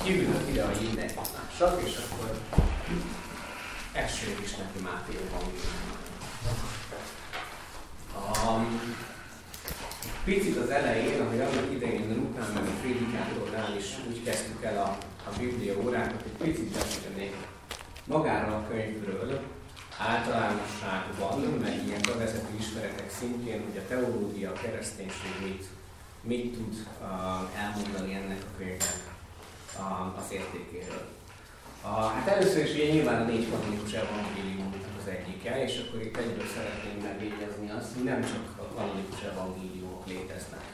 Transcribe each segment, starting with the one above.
Kiülök ide, hogy mindenki lássak, és akkor essék is neki Máté evangéliumának. Picit az elején, ahogy annak idején a Lukán meg a Prédikátornál is úgy kezdtük el a Biblia órákat, hogy picit beszélnék magáról a könyvről, általánosságban, meg ilyen bevezető ismeretek szintjén, hogy a teológia, a kereszténység mit tud elmondani ennek a könyvnek az értékéről. Hát először is ugye nyilván a 4 kanonikus evangélium az egyike, és akkor itt egyből szeretném megjegyezni azt, hogy nem csak a kanonikus evangéliumok léteznek.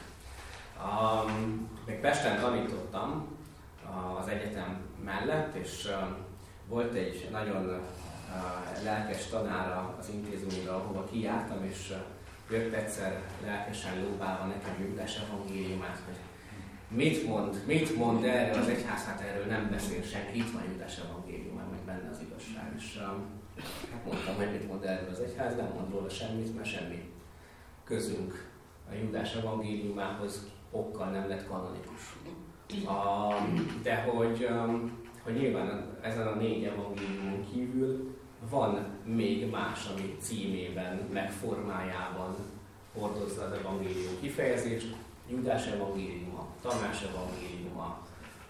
Még Pesten tanítottam az egyetem mellett, és volt egy nagyon lelkes tanára az intézményre, ahova kijártam, és jött egyszer lelkesen lóbálva nekem Júdás evangéliumát, hogy mit mond erről az egyház, hát erről nem beszél senki, itt van Júdás evangéliumán, meg benne az igazság. És mondtam, hogy mit mond erről az egyház, nem mond róla semmit, mert semmi közünk a Júdás evangéliumához okkal nem lett kanonikus. De hogy nyilván ezen a 4 evangéliumon kívül van még más, ami címében, meg formájában hordozza az evangélium kifejezést. Júdás evangéliuma, Tamás evangéliuma,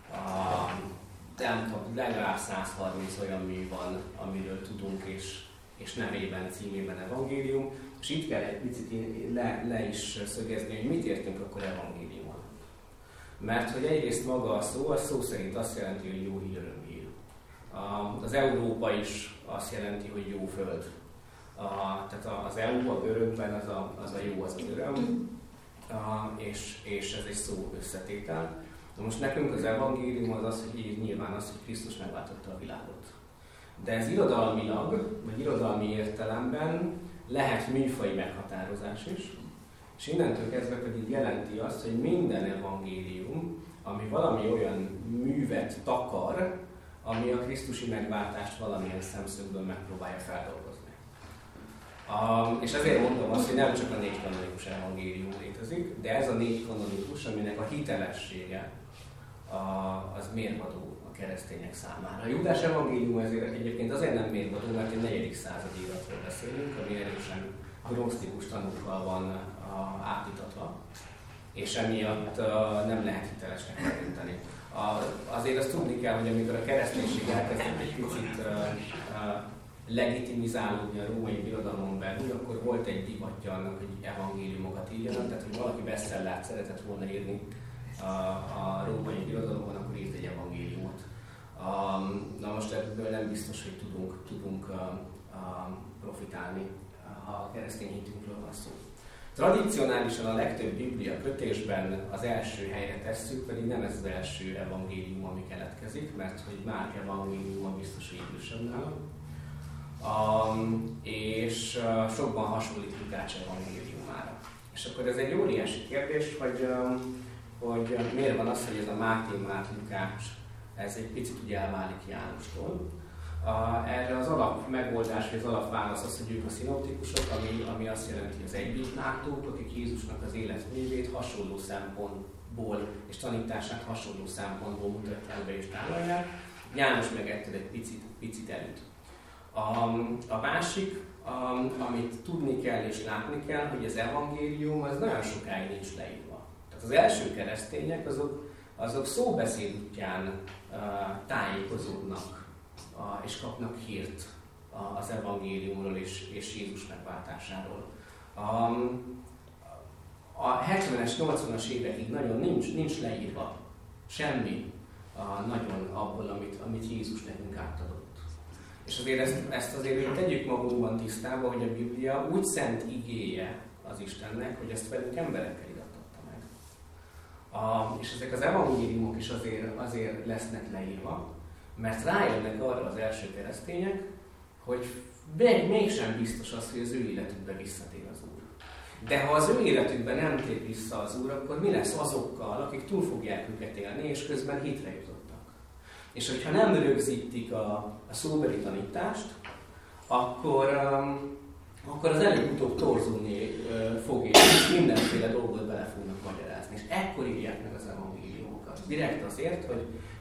legalább 130 olyan mű van, amiről tudunk, és nevében, címében evangélium. És itt kell egy picit le is szögezni, hogy mit értünk akkor evangéliumon. Mert hogy egyrészt maga a szó szerint azt jelenti, hogy jó hír, örömhír. Az Európa is azt jelenti, hogy jó föld. Tehát az EU a görögben az a jó, az öröm. És ez egy szó összetétel. Na most nekünk az evangélium az, hogy nyilván az, hogy Krisztus megváltotta a világot. De ez irodalmilag, vagy irodalmi értelemben lehet műfai meghatározás is, és innentől kezdve pedig jelenti azt, hogy minden evangélium, ami valami olyan művet takar, ami a krisztusi megváltást valamilyen szemszögből megpróbálja feldolgozni. És ezért mondom azt, hogy nem csak a 4 kanonikus evangélium létezik, de ez a 4 kanonikus, aminek a hitelessége az mérvadó a keresztények számára. A Júdás evangélium egyébként azért nem mérvadó, mert egy 4. századi iratról beszélünk, ami erősen gnosztikus tanúkkal van átítatva, és emiatt nem lehet hitelesnek tekinteni. Azért azt tudni kell, hogy amikor a kereszténység elkezdett egy picit legitimizálódni a római birodalmon belül, akkor volt egy divatja annak, hogy evangéliumokat írjanak, tehát hogy valaki bestseller szeretett volna írni a római birodalomban, akkor írt egy evangéliumot. Na most ebből nem biztos, hogy tudunk profitálni, ha a keresztény hitünkről van szó. Tradicionálisan a legtöbb biblia kötésben az első helyre tesszük, pedig nem ez az első evangélium, ami keletkezik, mert hogy Márk evangéliuma biztos, hogy idősebb nálam. És sokban hasonlít Lukács evangéliumára. És akkor ez egy óriási kérdés, hogy miért van az, hogy ez a Máté, Márk, Lukács, ez egy picit ugye elválik Jánostól. Erre az alap megoldás, vagy az alapválasz az, hogy ők a szinoptikusok, ami azt jelenti, hogy az egybelátók, akik Jézusnak az életművét hasonló szempontból és tanítását hasonló szempontból mutatják be és tálalják. János meg ettől egy picit elüt. A másik, amit tudni kell és látni kell, hogy az evangélium az nagyon sokáig nincs leírva. Tehát az első keresztények azok szóbeszéd útján tájékozódnak és kapnak hírt az evangéliumról és Jézus megváltásáról. A 70-es, 80-as évekig nagyon nincs leírva semmi nagyon abból, amit Jézus nekünk átadott. És azért ezt azért tegyük magunkban tisztába, hogy a Biblia úgy szent igéje az Istennek, hogy ezt velünk emberekkel iratotta meg. És ezek az evangéliumok is azért lesznek leírva, mert rájönnek arra az első keresztények, hogy mégsem biztos az, hogy az ő életükbe visszatér az Úr. De ha az ő életükben nem tér vissza az Úr, akkor mi lesz azokkal, akik túl fogják őket élni, és közben hitre jutottak. És hogyha nem rögzítik a szóbeli tanítást, akkor az előbb-utóbb torzulni fog, és mindenféle dolgot bele fognak magyarázni. És ekkor írják meg az evangéliumokat. Direkt azért,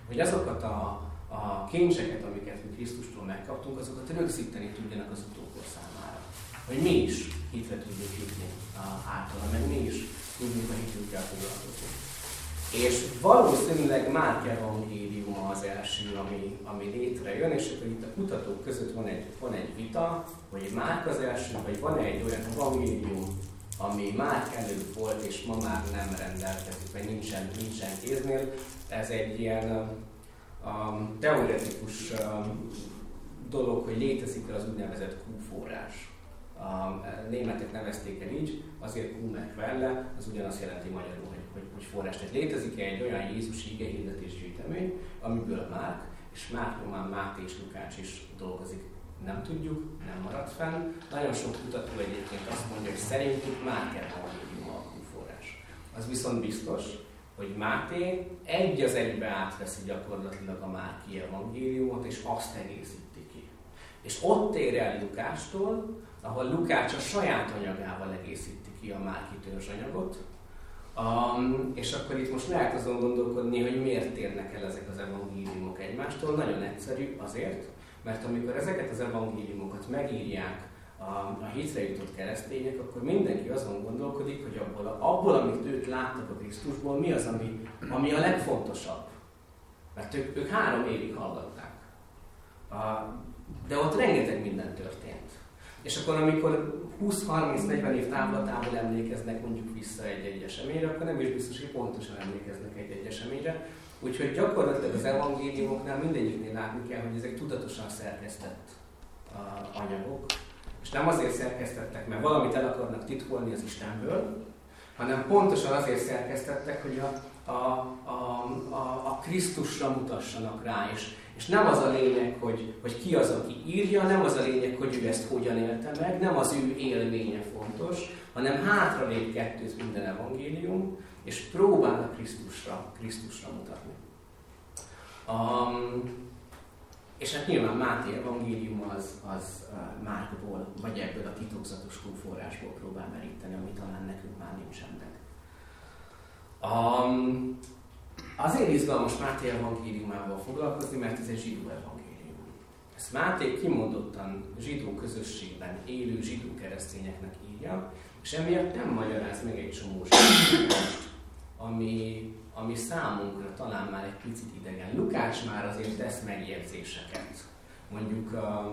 hogy azokat a kincseket, amiket mi Krisztustól megkaptunk, azokat rögzíteni tudjanak az utókor számára. Hogy mi is hitre tudjuk jutni általa, meg mi is tudjuk a hitünkkel foglalkozni. És valószínűleg Márk evangéliuma az első, ami létrejön, és akkor itt a kutatók között van egy vita, hogy Márk az első, vagy van egy olyan evangélium, ami Márk előtt volt, és ma már nem rendelkezik, vagy nincsen kéznél. Ez egy ilyen teoretikus dolog, hogy létezik az úgynevezett Q-forrás. A németek nevezték el így, azért Q meg Quelle, az ugyanazt jelenti magyarul, hogy forrás. Tehát létezik egy olyan Jézus igehirdetés gyűjtemény, amiből Márk, és Márk nyomán Máté és Lukács is dolgozik. Nem tudjuk, nem maradt fenn. Nagyon sok kutató egyébként azt mondja, hogy szerintük Márk evangéliuma a Q-forrás. Az viszont biztos, hogy Máté egy az egybe átveszi gyakorlatilag a Márki evangéliumot, és azt egészíti ki. És ott ér el Lukácstól, ahol Lukács a saját anyagával egészíti ki a Márki törzsanyagot, és akkor itt most lehet azon gondolkodni, hogy miért térnek el ezek az evangéliumok egymástól. Nagyon egyszerű, azért, mert amikor ezeket az evangéliumokat megírják a hitre jutott keresztények, akkor mindenki azon gondolkodik, hogy abból amit ők láttak a Krisztusból, mi az, ami a legfontosabb. Mert ők 3 évig hallgatták. De ott rengeteg minden történt. És akkor, amikor 20-30-40 év távlatából emlékeznek mondjuk vissza egy eseményre, akkor nem is biztos, hogy pontosan emlékeznek egy eseményre. Úgyhogy gyakorlatilag az evangéliumoknál mindegyiknél látni kell, hogy ezek tudatosan szerkesztett anyagok. És nem azért szerkesztettek, mert valamit el akarnak titkolni az Istenből, hanem pontosan azért szerkesztettek, hogy a Krisztusra mutassanak rá. És nem az a lényeg, hogy ki az, aki írja, nem az a lényeg, hogy ő ezt hogyan élte meg, nem az ő élménye fontos, hanem hátralép 2 minden evangélium, és próbálnak Krisztusra mutatni. És hát nyilván Máté evangélium az Márkból, vagy ebből a titokzatos forrásból próbál meríteni, ami talán nekünk már nincsen meg. Azért izgalmas Máté evangéliumával foglalkozni, mert ez egy zsidó evangélium. Ezt Máté kimondottan zsidó közösségben élő zsidó keresztényeknek írja, és emiatt nem magyaráz meg egy csomó zsidóst, ami számunkra talán már egy picit idegen. Lukács már azért tesz megjegyzéseket. Mondjuk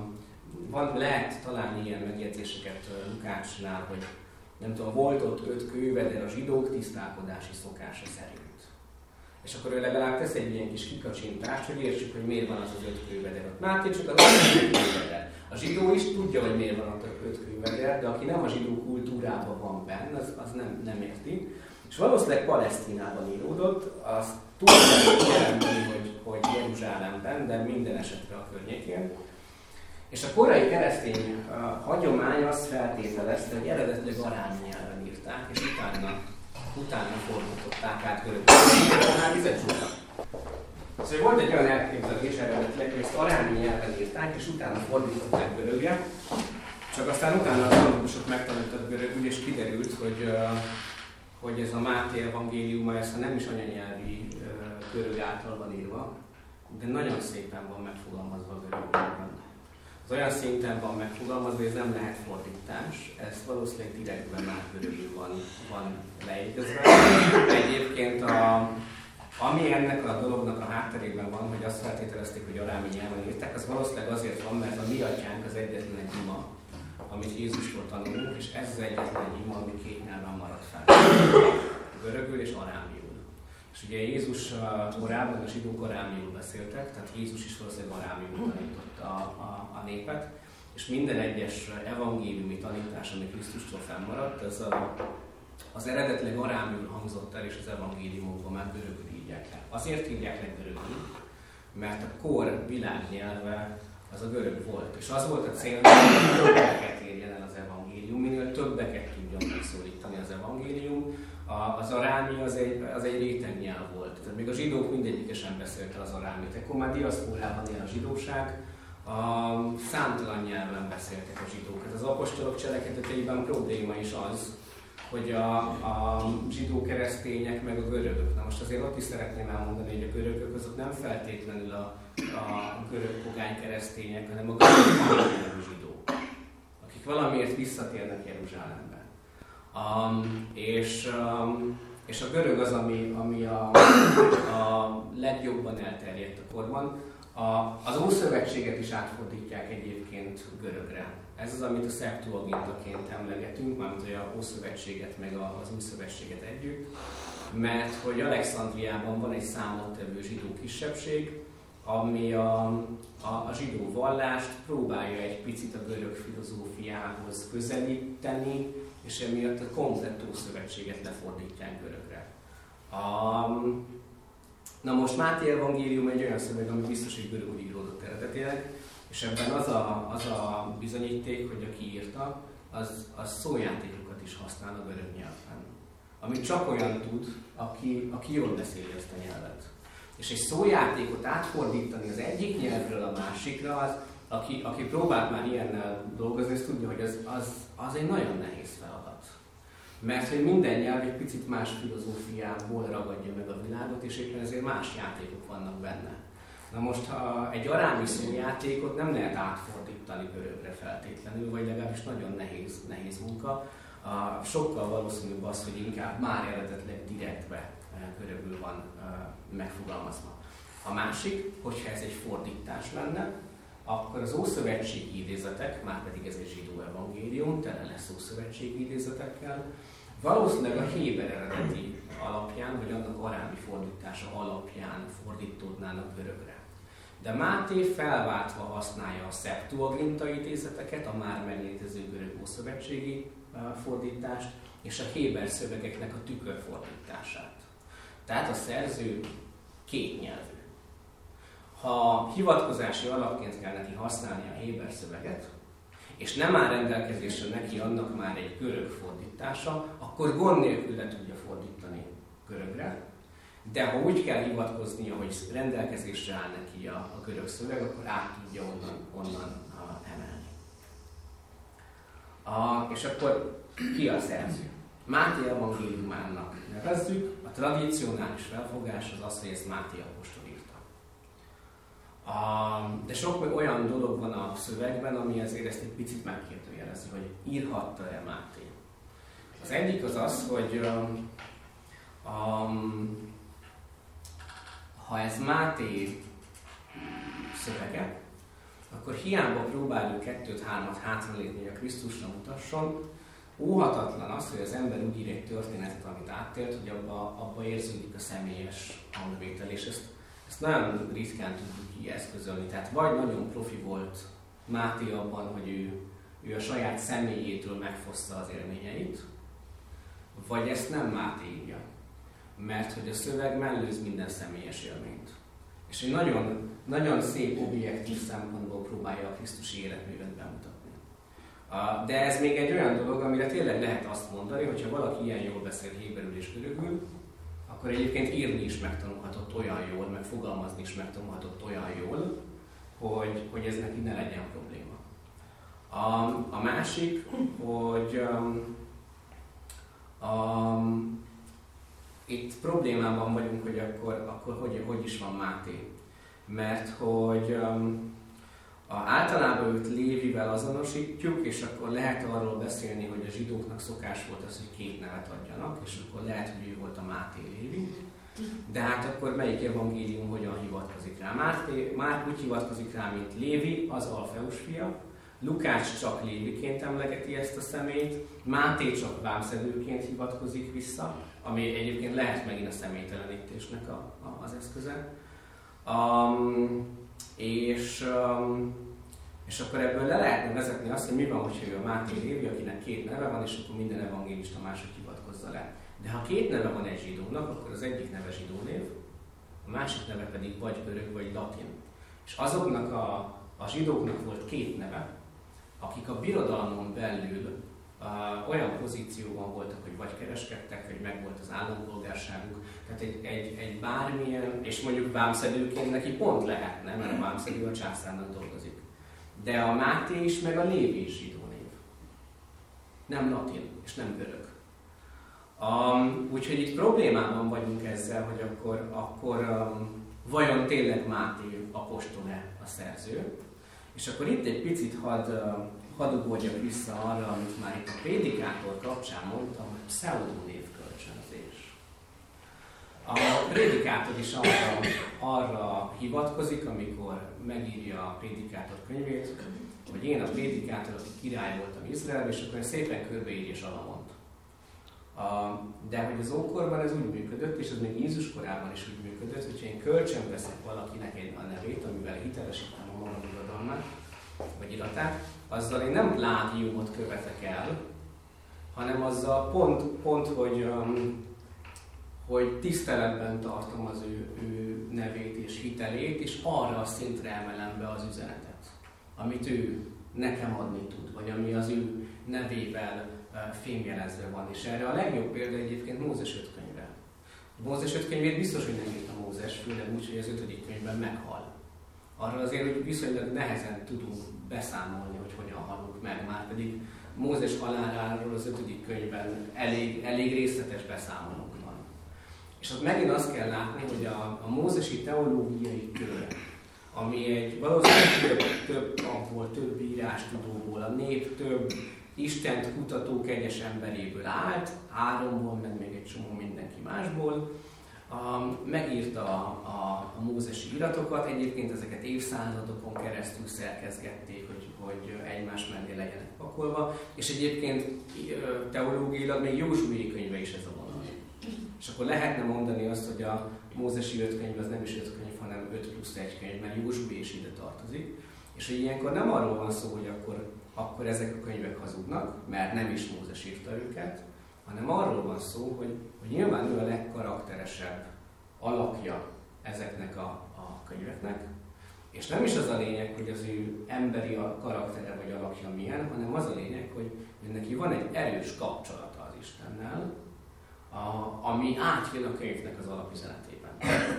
lehet találni ilyen megjegyzéseket Lukácsnál, hogy nem tudom, volt ott 5 kőveder a zsidók tisztálkodási szokása szerint. És akkor ő legalább tesz egy ilyen kis kikacsintást, hogy értsük, hogy miért van az 5 kőveder ott. Máté csak az 5 kőveder. A zsidó is tudja, hogy miért van ott 5 kőveder, de aki nem a zsidó kultúrában van benne, az nem érti. És valószínűleg Palesztinában íródott, azt tudják jelenteni, hogy Jeruzsálemben, de minden esetre a környékén. És a korai keresztény hagyomány azt feltételezte, hogy eredetileg arám nyelven írták, és utána fordították át görögül. Szóval volt egy olyan elképzelés eredetileg, hogy ezt arámi nyelven írták, és utána fordították görögre. Csak aztán utána a tanulósok megtanultak görögül, és kiderült, hogy ez a Máté evangéliuma, ez nem is anyanyelvi görög által van írva, de nagyon szépen van megfogalmazva a görögben. Az olyan szinten van megfogalmazva, hogy ez nem lehet fordítás, ez valószínűleg direktben már görögül van leegyezve. Egyébként ami ennek a dolognak a hátterében van, hogy azt feltételezték, hogy arámi nyelven írták, az valószínűleg azért van, mert a mi atyánk az egyetlen egy ima, amit Jézusról tanulunk, és ez az egyetlen egy ima, ami 2 nyelven maradt fel. Görögül és arámiul. És ugye Jézus korában a zsidók arámiul beszéltek, tehát Jézus is valószínűleg arámiul tanította a népet, és minden egyes evangéliumi tanítás, ami Krisztustól fennmaradt, az eredetileg arámiul hangzott el, és az evangéliumokban már görögül írják le. Azért írják le görögül, mert a kor világnyelve az a görög volt. És az volt a cél, hogy többeket érjen el az evangélium, minél többeket tudjon megszólítani az evangélium. Az arámi az egy rétegnyelv volt. Tehát még a zsidók mindegyike sem beszélte az arámit. Ekkor már diaszpórában él a zsidóság, számtalan nyelven beszéltek a zsidók. Az apostolok cselekedeteiben probléma is az, hogy a zsidó keresztények meg a görögök. Na most azért ott is szeretném elmondani, hogy a görögök azok nem feltétlenül a görög pogány keresztények, hanem a görög zsidók, akik valamiért visszatérnek Jeruzsálembe. És a görög az, ami a legjobban elterjedt a korban. Az Ószövetséget is átfordítják egyébként görögre. Ez az, amit a Septuagintaként emlegetünk, mármint a Ószövetséget meg az Újszövetséget együtt, mert hogy Alexandriában van egy számottevő zsidó kisebbség, ami a zsidó vallást próbálja egy picit a görög filozófiához közelíteni, és emiatt a komplett Ószövetséget lefordítják görögre. Na most Máté evangélium egy olyan szöveg, ami biztos, hogy görögül íródott eredetileg, és ebben az a bizonyíték, hogy aki írta, az szójátékokat is használ a görög nyelven. Amit csak olyan tud, aki jól beszéli ezt a nyelvet. És egy szójátékot átfordítani az egyik nyelvről a másikra, aki próbált már ilyennel dolgozni, az tudja, hogy az egy nagyon nehéz feladat. Mert hogy minden nyelv egy picit más filozófiából ragadja meg a világot, és éppen ezért más játékok vannak benne. Na most, ha egy arámi szójátékot nem lehet átfordítani görögre feltétlenül, vagy legalábbis nagyon nehéz munka, sokkal valószínűbb az, hogy inkább már eredetileg direktbe görögül van megfogalmazva. A másik, hogyha ez egy fordítás lenne, akkor az ószövetségi idézetek, már pedig ez egy zsidó evangélium, tele lesz ószövetségi idézetekkel, valószínűleg a héber eredeti alapján, vagy annak arábi fordítása alapján fordítódnának görögre. De Máté felváltva használja a Septuaginta idézeteket, a már meglétező görög ószövetségi fordítást, és a héber szövegeknek a tükörfordítását. Tehát a szerző kétnyelvű. Ha hivatkozási alapként kell neki használni a héber szöveget, és nem áll rendelkezésre neki annak már egy görög fordítása, akkor gond nélkül le tudja fordítani görögre, de ha úgy kell hivatkoznia, hogy rendelkezésre áll neki a görög szöveg, akkor át tudja onnan emelni. És akkor ki a szerző? Máté evangéliumának nevezzük, a tradicionális felfogás az, hogy ezt Máté apostol írta. De sok olyan dolog van a szövegben, ami azért ezt egy picit megkérdőjelezi, hogy írhatta-e Máté. Az egyik az, hogy ha ez Máté szövege, akkor hiába próbáljuk 2-3-at hátralépni, hogy a Krisztusra mutasson, óhatatlan az, hogy az ember úgy ír egy történetet, amit átélt, hogy abba érződik a személyes hangvétel, és ezt nagyon ritkán tudjuk így eszközölni. Tehát vagy nagyon profi volt Máté abban, hogy ő a saját személyétől megfoszta az élményeit, vagy ezt nem Máté írja. Mert hogy a szöveg mellőz minden személyes élményt. És egy nagyon, nagyon szép objektív szempontból próbálja a krisztusi életművet bemutatni. De ez még egy olyan dolog, amire tényleg lehet azt mondani, hogyha valaki ilyen jól beszél héberül és görögül, akkor egyébként írni is megtanulhatott olyan jól, meg fogalmazni is megtanulhatott olyan jól, hogy ez neki ne legyen probléma. A másik, hogy itt problémában vagyunk, hogy akkor hogy is van Máté. Mert hogy általában őt Lévivel azonosítjuk, és akkor lehet arról beszélni, hogy a zsidóknak szokás volt az, hogy 2 nevet adjanak, és akkor lehet, hogy ő volt a Máté Lévi. De hát akkor melyik evangélium hogyan hivatkozik rá? Márk úgy hivatkozik rá, mint Lévi, az Alfeus fia. Lukács csak Léviként emlegeti ezt a személyt, Máté csak vámszedőként hivatkozik vissza, ami egyébként lehet megint a személytelenítésnek az eszköze. És akkor ebből le lehetne vezetni azt, hogy mi van, hogyha ő a Máté Lévi, akinek 2 neve van, és akkor minden evangélista máshogy hivatkozza le. De ha 2 neve van egy zsidónak, akkor az egyik neve zsidó név, a másik neve pedig vagy görög, vagy latin. És azoknak a zsidóknak volt 2 neve, akik a birodalmon belül olyan pozícióban voltak, hogy vagy kereskedtek, vagy megvolt az állampolgárságuk. Tehát egy bármilyen, és mondjuk vámszedőként neki pont lehetne, mert a vámszedő a császárnak dolgozik. De a Máté is, meg a Lévi is zsidó név. Nem latin, és nem görög. Úgyhogy itt problémában vagyunk ezzel, hogy akkor vajon tényleg Máté apostol-e a szerző. És akkor itt egy picit hadd ugorjak vissza arra, amit már itt a prédikátor kapcsán mondtam, hogy pseudonév kölcsönzés. A prédikátor is arra hivatkozik, amikor megírja a prédikátor könyvét, hogy én a prédikátor, aki király voltam Izraelben, és akkor szépen körbeírja Salamont. De hogy az ókorban ez úgy működött, és ez még Jézus korában is úgy működött, hogyha én kölcsön veszek valakinek a nevét, amivel hitelesítem a magam irodalmát, vagy iratát, azzal én nem plágiumot követek el, hanem azzal pont hogy tiszteletben tartom az ő nevét és hitelét, és arra a szintre emelem be az üzenetet, amit ő nekem adni tud, vagy ami az ő nevével fémjelezve van. És erre a legjobb példa egyébként Mózes 5 könyve. Mózes 5 könyvét biztos, hogy nem írta Mózes, főleg úgy, hogy az 5. könyvben meghal. Arra azért, hogy viszonylag nehezen tudunk beszámolni, hogy hogyan halunk meg, már pedig Mózes haláláról az 5. könyvben elég részletes beszámolók van. És ott megint azt kell látni, hogy a mózesi teológiai kör, ami egy valószínűleg több abból, több írástudóból, a nép több Istent kutató kegyes emberéből állt, Áronból, meg még egy csomó mindenki másból, megírta a mózesi iratokat, egyébként ezeket évszázadokon keresztül szerkezgették, hogy egymás mellé legyenek pakolva, és egyébként teológiailag még Józsué könyve is ez a vonal. És akkor lehetne mondani azt, hogy a mózesi 5 könyv az nem is 5 könyv, hanem 5+1 könyv, mert Józsué is ide tartozik. És hogy ilyenkor nem arról van szó, hogy akkor ezek a könyvek hazudnak, mert nem is Mózes írta őket, hanem arról van szó, hogy nyilván ő a legkarakteresebb alakja ezeknek a könyveknek, és nem is az a lényeg, hogy az ő emberi karaktere vagy alakja milyen, hanem az a lényeg, hogy neki van egy erős kapcsolata az Istennel, ami átjön a könyvnek az alapüzenetében.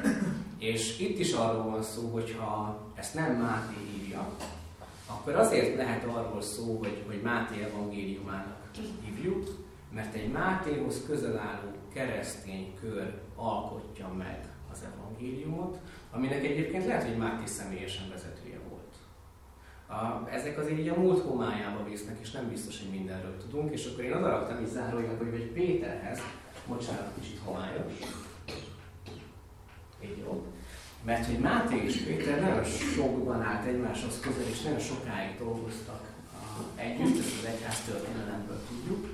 És itt is arról van szó, hogy ha ezt nem Máté írja, akkor azért lehet arról szó, hogy Máté evangéliumának hívjuk, mert egy Mátéhoz közel álló keresztény kör alkotja meg az evangéliumot, aminek egyébként lehet, hogy Máté személyesen vezetője volt. Ezek azért így a múlt homályába visznek, és nem biztos, hogy mindenről tudunk, és akkor én oda raktam is zárójelbe, hogy Péterhez, bocsánat, kicsit homályos, így jó. Mert hogy Máté és Péter nagyon sokban állt egymáshoz közel, és nagyon sokáig dolgoztak együtt, ezt az egyház történelemből tudjuk.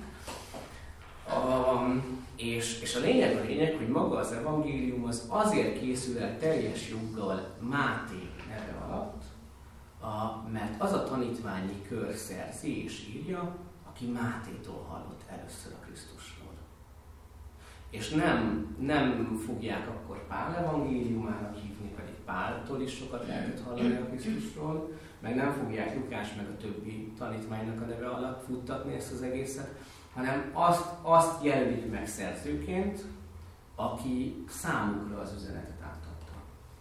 És a lényeg, hogy maga az evangélium az azért készül el teljes joggal Máté neve alatt, mert az a tanítványi kör szerzi és írja, aki Mátétól hallott először a Krisztusról. És nem fogják akkor Pál evangéliumának hívni, pedig Páltól is sokat lehetett hallani a Krisztusról, meg nem fogják Lukás meg a többi tanítványnak a neve alatt futtatni ezt az egészet, hanem azt jelölik meg szerzőként, aki számukra az üzenetet átadta.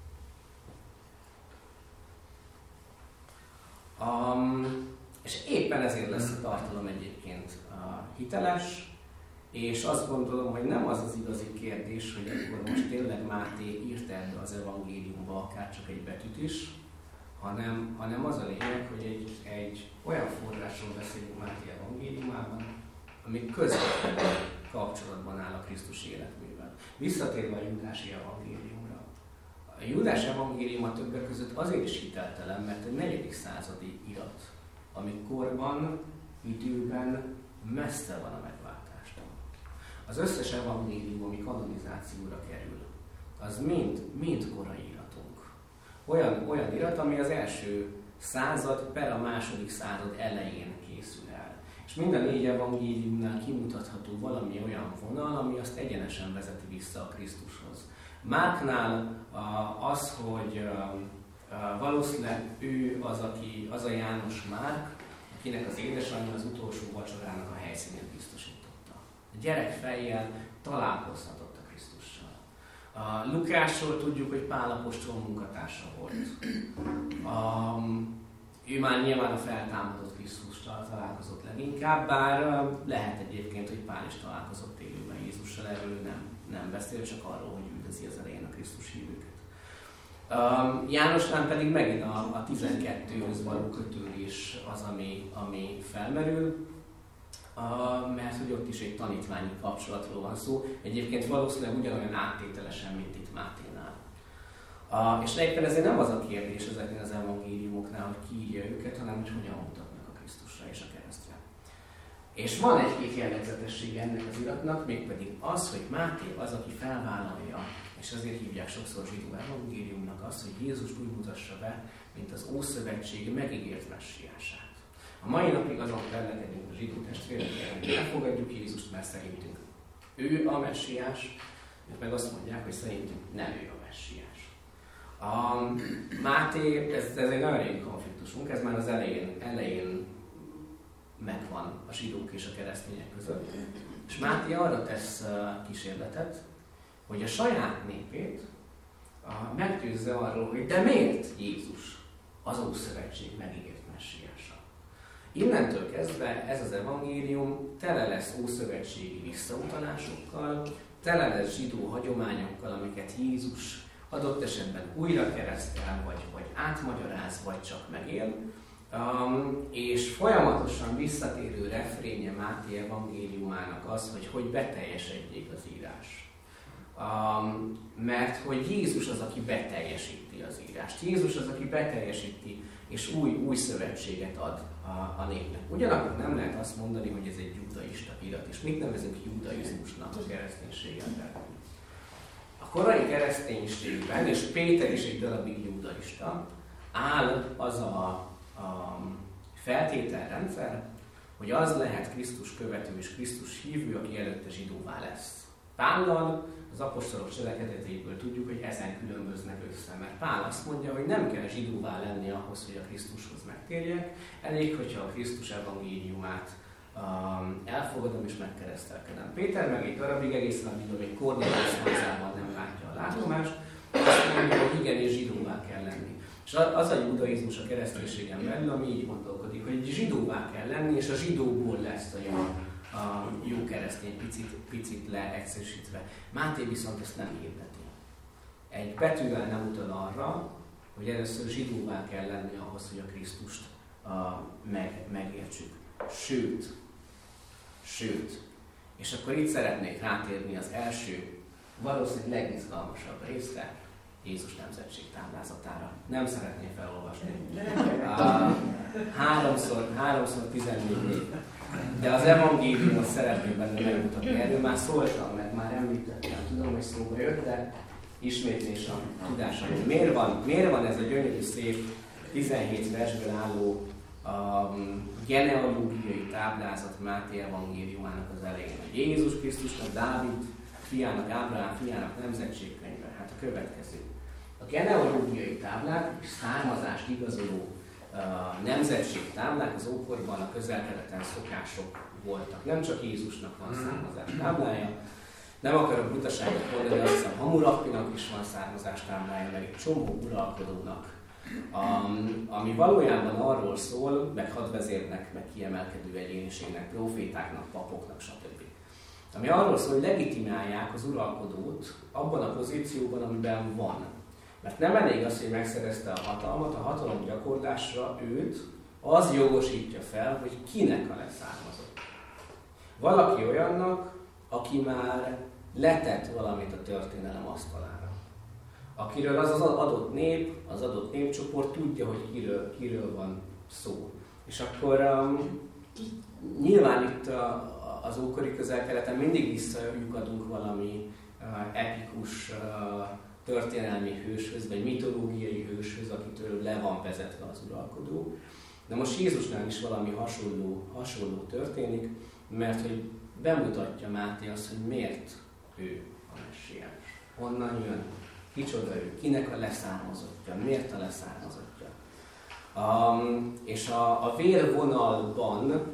És éppen ezért lesz a tartalom egyébként hiteles, és azt gondolom, hogy nem az az igazi kérdés, hogy akkor most tényleg Máté írt ebbe az evangéliumba akár csak egy betűt is, hanem az a lényeg, hogy egy olyan forrásról beszélünk Máté evangéliumában, ami közvetlenül kapcsolatban áll a Krisztus életművel. Visszatérve a Judási evangéliumra. A Judás evangéliuma többek között azért is hiteltelen, mert egy 4. századi irat, ami korban, időben messze van a megváltástól. Az összes evangélium, ami kanonizációra kerül, az mind korai iratunk. Olyan irat, ami az első század per a második század elején készül el. És mind a 4 evangéliumnál kimutatható valami olyan vonal, ami azt egyenesen vezeti vissza a Krisztushoz. Márknál az, hogy valószínűleg ő az a János Márk, akinek az édesanyja az utolsó vacsorának a helyszínét biztosította. A gyerek fejjel találkozhatott a Krisztussal. Lukásról tudjuk, hogy Pál apostol munkatársa volt. ő már nyilván a feltámadott Krisztussal találkozott leginkább, bár lehet egyébként, hogy Pál is találkozott élőben Jézussal, erről ő nem beszél, csak arról, hogy üldözi az elején a Krisztus hívőket. Jánosnál pedig megint a 12-höz való kötődés az, ami felmerül, mert hogy ott is egy tanítványi kapcsolatról van szó. Egyébként valószínűleg ugyanolyan áttételesen, mint itt Máténál. És éppen ezért nem az a kérdés ezeknél az evangéliumoknál, hogy ki írja őket, hanem hogy hogyan mutatnak a Krisztusra és a keresztre. És van egy-két jellegzetessége ennek az iratnak, mégpedig az, hogy Máté az, aki felvállalja, és azért hívják sokszor zsidó evangéliumnak azt, hogy Jézust úgy mutassa be, mint az Ószövetség megígért messiását. A mai napig azon fellekedünk a zsidó testvérekkel, hogy elfogadjuk Jézust, mert szerintünk ő a messiás, ők meg azt mondják, hogy szerintünk nem ő a messiás. Máté, ez egy nagyon régi konfliktusunk, ez már az elején megvan a zsidók és a keresztények között. És Máté arra tesz kísérletet, hogy a saját népét meggyőzze arról, hogy de miért Jézus az Ószövetség megígért messiása. Innentől kezdve ez az evangélium tele lesz ószövetségi visszautalásokkal, tele lesz zsidó hagyományokkal, amiket Jézus adott esetben újra keresztel, vagy átmagyaráz, vagy csak megél. És folyamatosan visszatérő refrénje Máté evangéliumának az, hogy beteljesedjék az írás. Mert hogy Jézus az, aki beteljesíti az írást. Jézus az, aki beteljesíti, és új szövetséget ad a népnek. Ugyanakkor nem lehet azt mondani, hogy ez egy judaista irat. És mit nevezünk judaizmusnak a kereszténységen? A korai kereszténységben, és Péter is egy darabig judaista, áll az a feltételrendszer, hogy az lehet Krisztus követő és Krisztus hívő, aki előtte zsidóvá lesz. Pállal az apostolok cselekedetéből tudjuk, hogy ezen különböznek össze, mert Pál azt mondja, hogy nem kell zsidóvá lenni ahhoz, hogy a Krisztushoz megtérjek, elég, hogyha a Krisztus evangéliumát elfogadom és megkeresztelkedem. Péter meg egy darabig egészen addig, hogy Kornélius házában nem látja a látomást, azt mondja, hogy igenis zsidóvá kell lenni. És az a judaizmus a kereszténységen belül, ami így gondolkodik, hogy zsidóvá kell lenni, és a zsidóból lesz a jó keresztény, picit leegyszerűsítve. Máté viszont ezt nem hirdeti. Egy betűvel nem utal arra, hogy először zsidóvá kell lenni ahhoz, hogy a Krisztust megértsük. Sőt. És akkor itt szeretnék rátérni az első, valószínűleg legizgalmasabb részre, Jézus nemzetség táblázatára. Nem szeretném felolvasni. 3x14 év. De az evangéliumot szeretném benne megmutatni. Erről már szóltam, mert már említettem. Tudom, hogy szóba jött, de ismétlés a tudásom. Miért van ez a gyönyörű szép 17 versből álló genealógiai táblázat Máté evangéliumának az elején? Jézus Krisztusnak, Dávid fiának, Ábrahám fiának nemzetségkönyve. Hát a következő. A genealógiai táblák és származást igazoló nemzetségtáblák az ókorban a Közel-Keleten szokások voltak. Nem csak Jézusnak van származás táblája, nem akarok butaságot mondani, de azt hiszem Hammurapinak is van származás táblája, meg egy csomó uralkodónak, ami valójában arról szól, meg hadvezérnek, meg kiemelkedő egyéniségnek, profétáknak, papoknak, stb. Ami arról szól, hogy legitimálják az uralkodót abban a pozícióban, amiben van. Mert nem elég az, hogy megszerezte a hatalmat, a hatalom gyakorlásra őt az jogosítja fel, hogy kinek a leszármazott. Valaki olyannak, aki már letett valamit a történelem asztalára. Akiről az adott nép, az adott népcsoport tudja, hogy kiről van szó. És akkor nyilván itt az ókori Közel-Keleten mindig visszajukadunk valami epikus történelmi hőshöz, vagy mitológiai hőshöz, akitől le van vezetve az uralkodó. De most Jézusnál is valami hasonló történik, mert hogy bemutatja Máté azt, hogy miért ő a messiás. Honnan jön? Kicsoda ő? Kinek a leszármazottja? Miért a leszármazottja? És a vérvonalban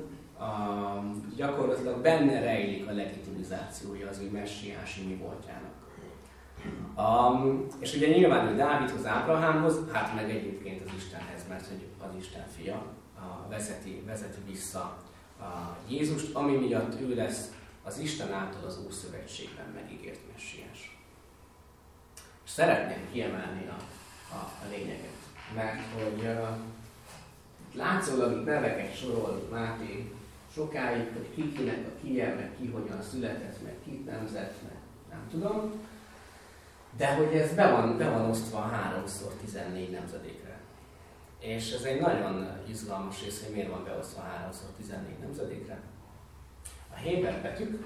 gyakorlatilag benne rejlik a legitimizációja az ő messiási mi voltjának. És ugye nyilván Dávidhoz, Ábrahámhoz, hát meg egyébként az Istenhez, mert hogy az Isten fia vezeti vissza Jézust, ami miatt ő lesz az Isten által az Ószövetségben megígért messiás. És szeretném kiemelni a lényeget, mert hogy látszólag itt neveket sorol Máté sokáig, hogy kikinek a kie, meg ki hogyan született, meg kit nemzett, meg nem tudom, de hogy ez be van osztva 3x14 nemzedékre. És ez egy nagyon izgalmas rész, hogy miért van beosztva 3x14 nemzedékre. A héber betűk,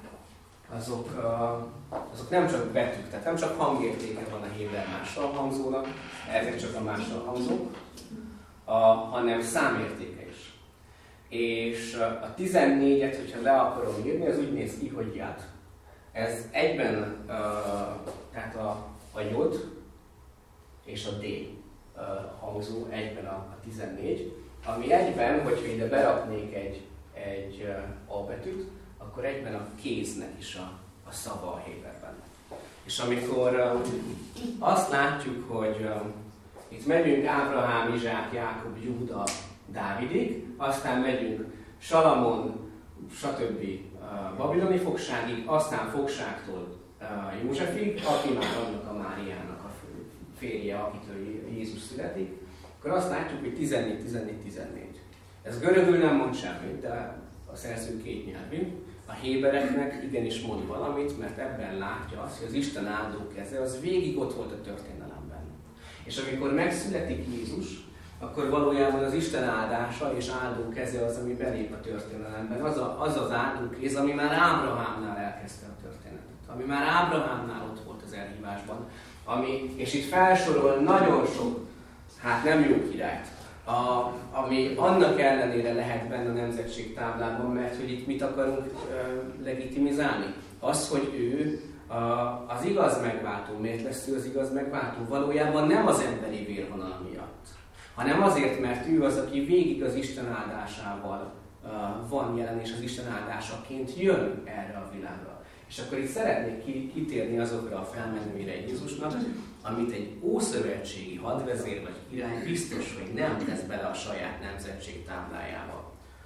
azok nem csak betűk, tehát nem csak hangértéke van a héber mással hangzónak, ezek csak a mással hangzók, hanem számértéke is. És a 14-et, hogyha le akarom írni, az úgy néz ki, hogy jad. Ez egyben, tehát a jod és a d hangzó egyben a 14, ami egyben, hogyha ide beraknék egy a betűt, akkor egyben a kéznek is a szava a héberben. És amikor azt látjuk, hogy itt megyünk Ábrahám, Izsák, Jákob, Júda, Dávidig, aztán megyünk Salamon, stb. Babiloni fogságig, aztán fogságtól Józsefig, aki már annak a Máriának a férje, akitől Jézus születik, akkor azt látjuk, hogy 14. Ez görögül nem mond semmit, de a szerző kétnyelvű. A hébereknek igenis mond valamit, mert ebben látja azt, hogy az Isten áldó keze az végig ott volt a történelemben. És amikor megszületik Jézus, akkor valójában az Isten áldása és áldó keze az, ami belép a történelemben. Az az áldó kéz, ami már Ábrahámnál elkezdte a történetet. Ami már Ábrahámnál ott volt az elhívásban. És itt felsorol nagyon sok, hát nem jó királyt, ami annak ellenére lehet benne a nemzetség táblában, mert hogy itt mit akarunk legitimizálni? Az, hogy ő az igaz megváltó, miért lesz ő az igaz megváltó? Valójában nem az emberi vérvonal miatt, hanem azért, mert ő az, aki végig az Isten áldásával van jelen, és az Isten áldásaként jön erre a világra. És akkor itt szeretnék kitérni azokra a felmenőire Jézusnak, amit egy ószövetségi hadvezér vagy király biztos, hogy nem tesz bele a saját nemzetség táblájába.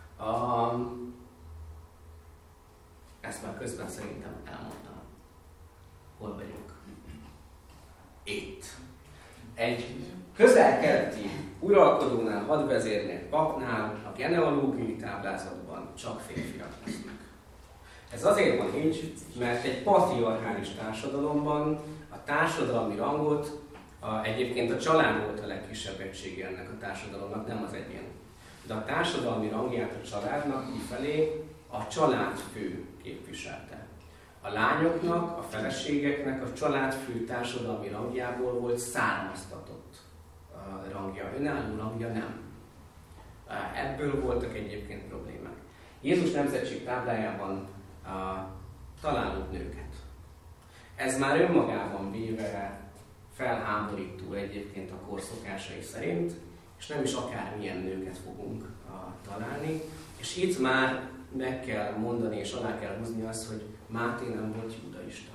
Ezt már közben szerintem elmondtam. Hol vagyunk? Itt. Egy közel-keleti uralkodónál, hadvezérnél, papnál a genealógiai táblázatban csak férfiak lesznek. Ez azért van így, mert egy patriarchális társadalomban a társadalmi rangot, egyébként a család volt a legkisebb egysége ennek a társadalomnak, nem az egyén. De a társadalmi rangját a családnak kifelé a családfő képviselte. A lányoknak, a feleségeknek a családfő társadalmi rangjából volt származtatott rangja, önálló rangja nem. Ebből voltak egyébként problémák. Jézus nemzetség táblájában találunk nőket. Ez már önmagában véve felháborító egyébként a kor szokásai szerint, és nem is akármilyen nőket fogunk találni. És itt már meg kell mondani és alá kell húzni azt, hogy Máté nem volt judaista.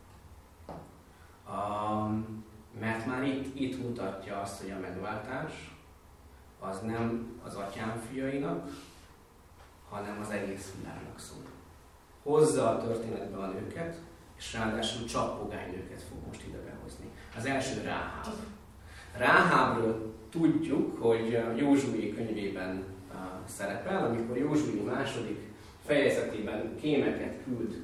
Mert már itt mutatja azt, hogy a megváltás az nem az atyám fiainak, hanem az egész világnak szól. Hozza a történetbe a nőket, és ráadásul csak pogány nőket fog most ide behozni. Az első Ráháb. Ráhábról tudjuk, hogy Józsué könyvében szerepel, amikor Józsué második fejezetében kémeket küld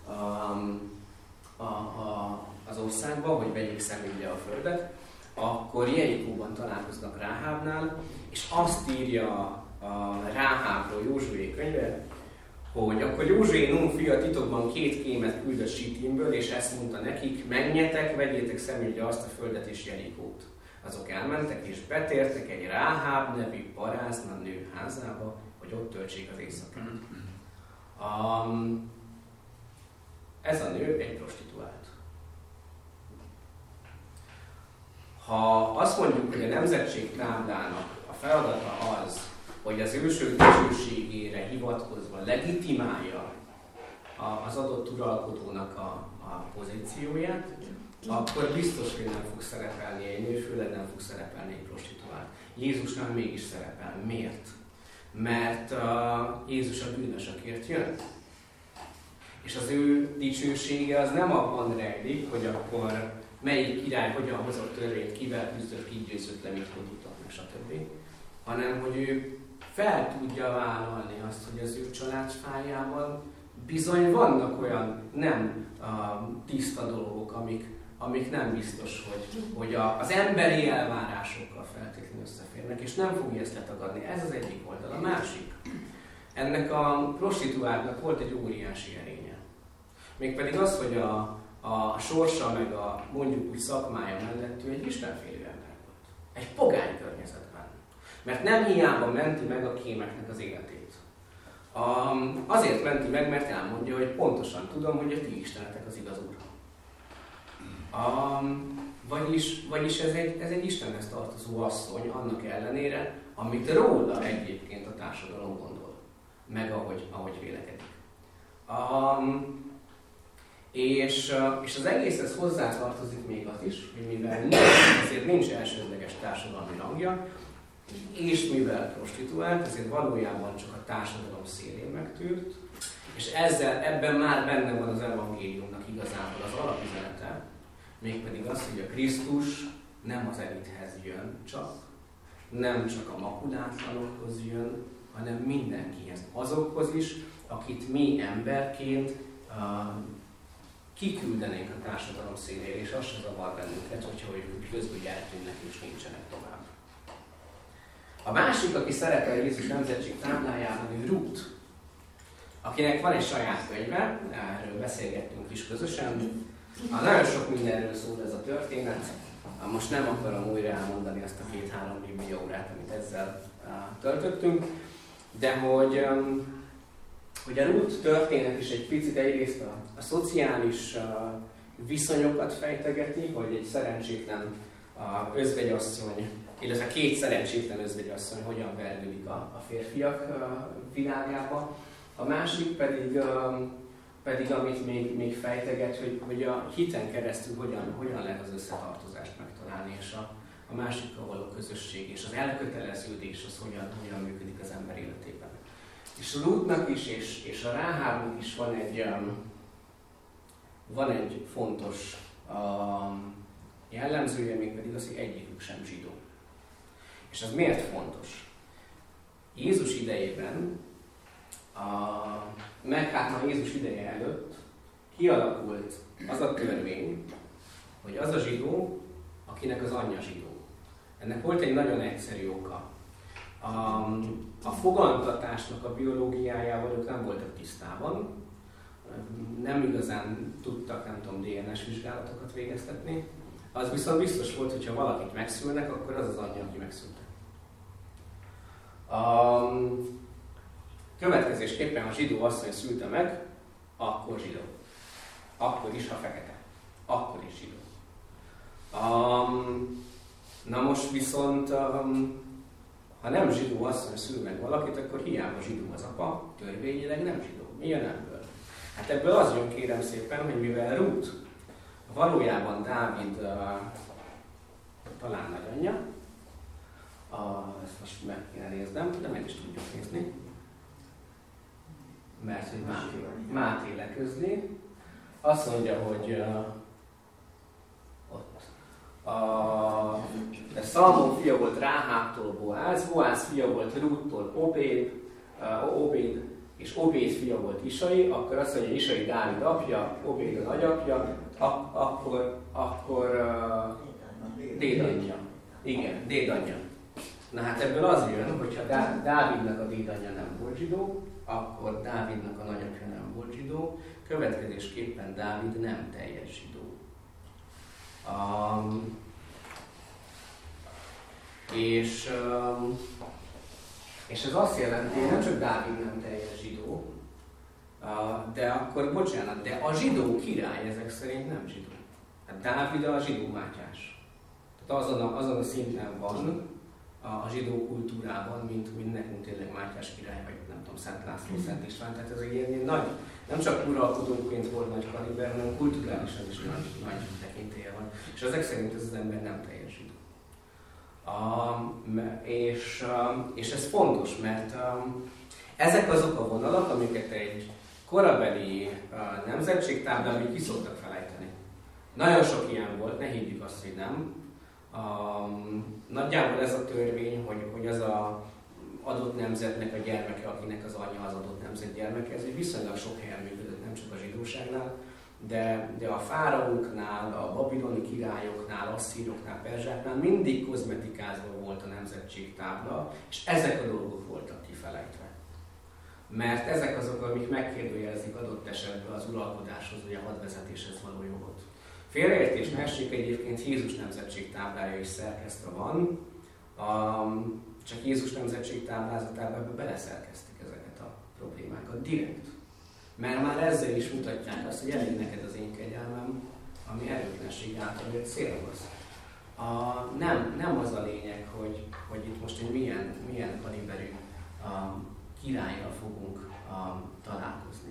az országba, hogy vegyék szemügyre a földet, akkor Jerikóban találkoznak Ráhábnál, és azt írja a Ráhábról Józsué könyve, hogy akkor Józsué Nun fia titokban 2 kémet küldött Sittimből, és ezt mondta nekik, menjetek, vegyétek szemügyre azt a földet és Jerikót. Azok elmentek és betértek egy Ráháb nevű parázna nő házába, hogy ott töltsék az éjszakát. Ez a nő egy prostituált. Ha azt mondjuk, hogy a nemzetség táblának a feladata az, hogy az ősök dicsőségére hivatkozva legitimálja az adott uralkodónak a pozícióját, akkor biztos, hogy nem fog szerepelni egy nő, főleg nem fog szerepelni egy prostituált. Jézusnál mégis szerepel. Miért? Mert Jézus a bűnösökért jön. És az ő dicsősége az nem abban rejlik, hogy akkor melyik király hogyan hozott törvényt, kivel küzdött, ki győzött le, mit tudott, meg stb. Hanem, hogy ő fel tudja vállalni azt, hogy az ő családfájában bizony vannak olyan nem tiszta dolgok, amik nem biztos, hogy az emberi elvárásokkal feltétlenül összeférnek, és nem fogja ezt letagadni. Ez az egyik oldal. A másik. Ennek a prostituáltnak volt egy óriási erénye. Mégpedig az, hogy a sorsa meg a mondjuk úgy szakmája mellett ő egy istenfélő ember volt. Egy pogány környezetben. Mert nem hiába menti meg a kémeknek az életét. Azért menti meg, mert elmondja, hogy pontosan tudom, hogy a ti istenetek az igaz úr. Vagyis ez egy Istenhez tartozó asszony annak ellenére, amit róla egyébként a társadalom gondol. Meg ahogy vélekedik. És az egészhez hozzátartozik még az is, hogy mivel ezért nincs elsődleges társadalmi rangja, és mivel prostituált, ezért valójában csak a társadalom szélén megtűrt, és ebben már benne van az evangéliumnak igazából az alapüzenete, mégpedig az, hogy a Krisztus nem az elithez jön csak, nem csak a makulátlanokhoz jön, hanem mindenkihez, azokhoz is, akit mi emberként kiküldenénk a társadalom szélére, és az se zavar bennünket, hogyha ők közben eltűnnek és nincsenek tovább. A másik, aki szerepel Jézus nemzetség táblájában, ő Rút, akinek van egy saját könyve, erről beszélgettünk is közösen. Nagyon sok mindenről szól ez a történet. Most nem akarom újra elmondani azt a 2-3 Biblia órát, amit ezzel töltöttünk, de hogy a Rút történet is egy picit egyrészt a szociális viszonyokat fejtegeti, hogy egy szerencsétlen özvegyasszony, illetve 2 szerencsétlen özvegyasszony hogyan vergődik a férfiak világába. A másik pedig amit még fejteget, hogy a hiten keresztül hogyan lehet az összetartozást megtalálni, és a másikkal való közösség és az elköteleződés az hogyan működik az ember életében. És Rútnak is, és a Ráhábnak is van egy fontos jellemzője, mégpedig az, hogy egyikük sem zsidó. És ez miért fontos? Jézus idejében, meg hát már Jézus ideje előtt kialakult az a törvény, hogy az a zsidó, akinek az anyja zsidó. Ennek volt egy nagyon egyszerű oka. A fogantatásnak a biológiájával ők nem voltak tisztában, nem igazán tudtak, nem tudom, DNS vizsgálatokat végeztetni. Az viszont biztos volt, hogyha valakit megszülnek, akkor az az anyja, aki megszülte. Következésképpen, ha zsidó asszony szülte meg, akkor zsidó. Akkor is, ha fekete. Akkor is zsidó. Na most viszont, ha nem zsidó asszony szül meg valakit, akkor hiába zsidó az apa, törvényileg nem zsidó. Mi jön ebből? Hát ebből az jön, kérem szépen, hogy mivel Rút valójában Dávid talán nagyanyja, ezt most meg kéne néznem, de meg is tudjuk nézni, mert hogy Máté leközli, azt mondja, hogy ott de Szalmon fia volt Ráhábtól Boáz, Boáz fia volt Rúttól Obéd, és Obéd fia volt Isai, akkor azt mondja, Isai Dávid apja, Obéd a nagyapja, akkor dédanyja. Igen, dédanyja. Na hát ebből az jön, hogyha Dávidnak a dédanyja nem volt zsidó, akkor Dávidnak a nagyapja nem volt zsidó, következésképpen Dávid nem teljes zsidó. És ez azt jelenti, hogy nem csak Dávid nem teljes zsidó, de akkor, bocsánat, de a zsidó király ezek szerint nem zsidó. Hát Dávid a zsidó Mátyás. Tehát azon a szinten van, a zsidó kultúrában, mint nekünk tényleg Mátyás király, vagy nem tudom, Szent László, Szent István. Tehát ez egy ilyen nagy, nem csak uralkodóként volt nagy kaliber, hanem kulturálisan is nagy tekintélye van. És ezek szerint ez az ember nem teljes zsidó. És ez fontos, mert ezek azok a vonalak, amiket egy korabeli nemzetségtáblán ki szoktak felejteni. Nagyon sok ilyen volt, ne higgyük azt, hogy nem. Nagyjából ez a törvény, hogy az a adott nemzetnek a gyermeke, akinek az anyja az adott nemzet gyermeke, ez egy viszonylag sok helyen működött, nem csak a zsidóságnál, de a fáraóknál, a babiloni királyoknál, asszíroknál, perzsáknál mindig kozmetikázva volt a nemzetségtábla, és ezek a dolgok voltak kifelejtve. Mert ezek azok, amik megkérdőjelezik adott esetben az uralkodáshoz, vagy a hadvezetéshez való jogot. Félreértés ne essék, egyébként Jézus nemzetségtáblája is szerkesztve van, csak Jézus nemzetségtáblázatába beleszerkezték ezeket a problémákat direkt. Mert már ezzel is mutatják azt, hogy elég neked az én kegyelmem, ami erőtlenség által jött célhoz. Nem az a lényeg, hogy itt most egy milyen kaliberű királlyal fogunk találkozni.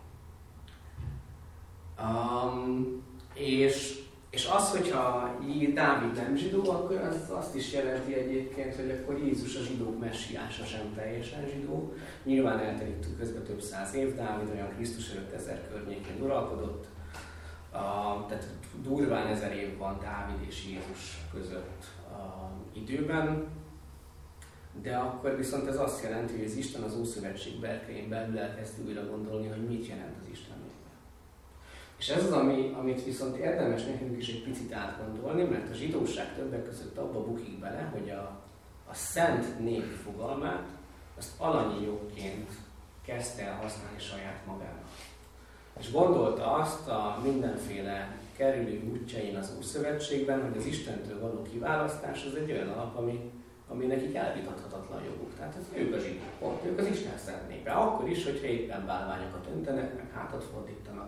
És az, hogyha Dávid nem zsidó, akkor az azt is jelenti egyébként, hogy akkor Jézus a zsidók messiása sem teljesen zsidó. Nyilván eltelik közben több száz év, Dávid olyan Krisztus előtt 1000 környékén uralkodott, tehát durván 1000 év van Dávid és Jézus között időben, de akkor viszont ez azt jelenti, hogy az Isten az Ószövetség berkein belül elkezd újra gondolni, hogy mit jelent az Isten népe. És ez az, amit viszont érdemes nekünk is egy picit átgondolni, mert a zsidóság többek között abba bukik bele, hogy a szent nép fogalmát azt alanyi jogként kezdte el használni saját magának. És gondolta azt a mindenféle kerülő útjain az Ószövetségben, hogy az Istentől való kiválasztás az egy olyan alap, ami nekik elvitathatatlan joguk. Tehát ők a zsidók, ők az Isten szent népe. Akkor is, hogyha éppen bálványokat öntenek, meg hátat fordítanak,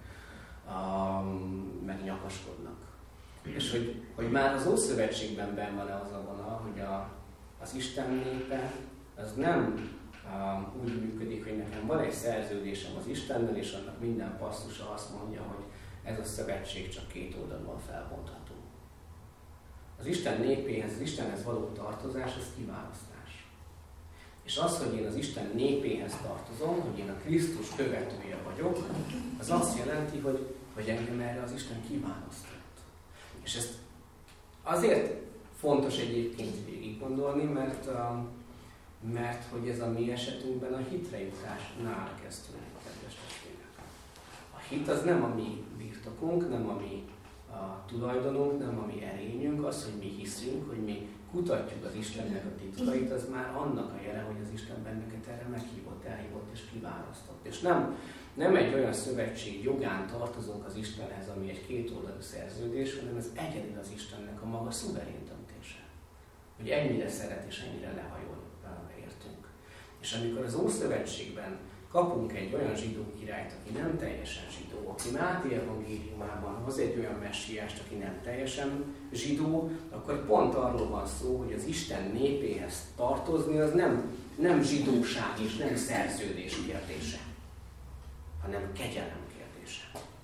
meg nyakaskodnak. És hogy már az Ószövetségben benn van az a vonal, hogy az Isten népe az nem úgy működik, hogy nekem van egy szerződésem az Istennel, és annak minden passzusa azt mondja, hogy ez a szövetség csak két oldalon felbontható. Az Isten népéhez, az Istenhez való tartozás, az kiválasztás. És az, hogy én az Isten népéhez tartozom, hogy én a Krisztus követője vagyok, az azt jelenti, hogy engem erre az Isten kiválasztott. És ezt azért fontos egyébként végig gondolni, mert hogy ez a mi esetünkben a hitre jutásnál kezdtünk, kedves testvérek. A hit az nem a mi birtokunk, nem a mi tulajdonunk, nem a mi erényünk, az, hogy mi hiszünk, hogy mi kutatjuk az Istennek a titkait, az már annak a jele, hogy az Isten bennünket erre meghívott, elhívott és kiválasztott. És nem egy olyan szövetség jogán tartozunk az Istenhez, ami egy kétoldalú szerződés, hanem ez egyedül az Istennek a maga szuverén döntése. Hogy ennyire szeret és ennyire lehajol értünk. És amikor az Ószövetségben kapunk egy olyan zsidó királyt, aki nem teljesen zsidó, aki Máté evangéliumában hoz egy olyan messiást, aki nem teljesen zsidó, akkor pont arról van szó, hogy az Isten népéhez tartozni az nem zsidóság és nem szerződés kérdése, hanem kegyelem kérdése.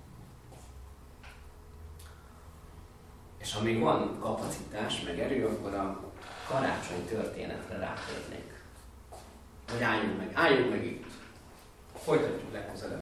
És ha még van kapacitás, meg erő, akkor a karácsony történetre rátérnék. Hogy álljunk meg itt. Folytatjuk legközelebb.